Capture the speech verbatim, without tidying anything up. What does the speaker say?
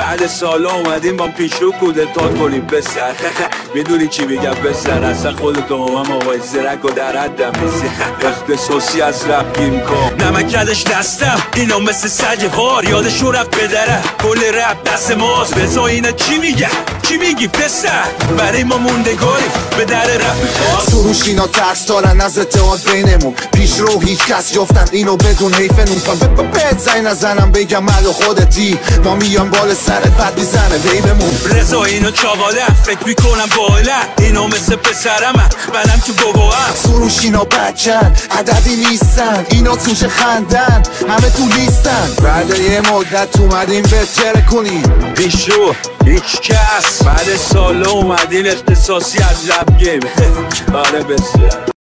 بعد سالا اومدیم با پیش رو کودتا کنیم بسر میدونی چی میگم بسر اصلا خودتو هم آقای زرک و در حدم نیستی اختصاصی از رپ گیم کن نمکدش دستم اینا مثل سج هار یادشو رفت بدره کل رپ دست ماست بزا اینا چی میگه چی میگی پسر برای ما موندگاری به در رپ خواست سروش اینا ترس دارن از اتحاد بینمون پیش رو هیچ کس جفتن اینو بدون حیفنون بهت زنگ نزنم بگم ملو خودتی ما میان بال سرت بد میزنه ویبمون رضا اینو چاواله فکر میکنم باله اینو مثل پسرمه منم تو باباهم سروش اینا بچن عددی نیستن اینا توش خندن همه تو لیستن بعد یه مدت اومدیم بهتره کنیم پیش رو هیچ کس بعد سالا اومدین اختصاصی از رپ گیم آره بسیار